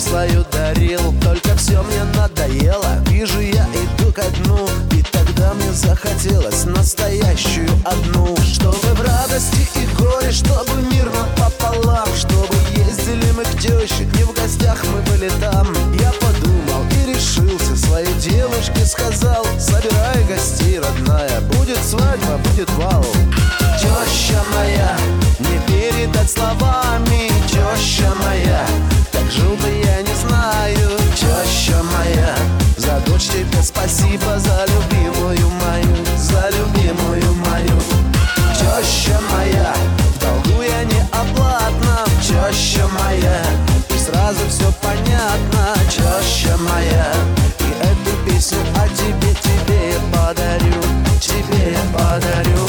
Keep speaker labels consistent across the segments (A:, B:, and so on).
A: свою дарил, только все мне надоело. Вижу, я иду ко дну, и тогда мне захотелось настоящую одну. Чтобы в радости и горе, чтобы мирно пополам, чтобы ездили мы к теще, не в гостях мы были там. Я подумал и решился, своей девушке сказал: собирай гостей, родная, будет свадьба, будет бал. Теща моя, не передать словами, теща моя, как жил бы я не знаю. Теща моя, за дочь тебе спасибо, за любимую мою, за любимую мою. Теща моя, в долгу я не оплатна. Теща моя, и сразу все понятно. Теща моя, и эту песню о тебе, тебе я подарю, тебе я подарю.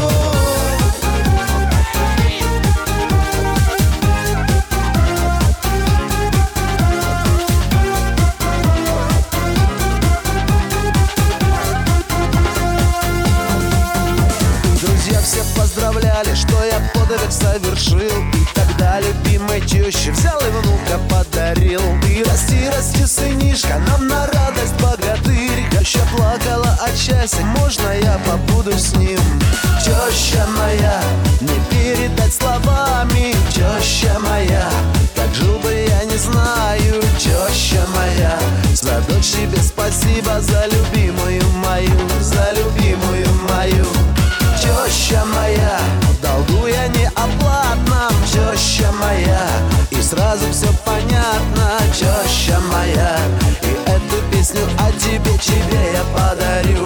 A: Все поздравляли, что я подвиг совершил. И тогда любимой теще взял и внука подарил. Ты расти, расти, сынишка, нам на радость богатырь. Теща плакала от счастья, можно я побуду с ним? Теща моя, не передать словами. Теща моя, как жил бы я не знаю. Теща моя, за дочь тебе спасибо, за любимую мою, за любимую мою. Теща моя, в долгу я не оплатна. Теща моя, и сразу все понятно. Теща моя, и эту песню о тебе, тебе я подарю.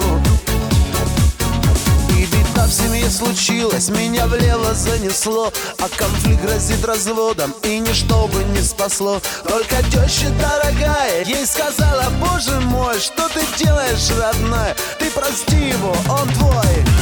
A: И беда в семье случилась, меня влево занесло, а конфликт грозит разводом, и ничто бы не спасло. Только теща дорогая ей сказала: боже мой, что ты делаешь, родная? Ты прости его, он твой.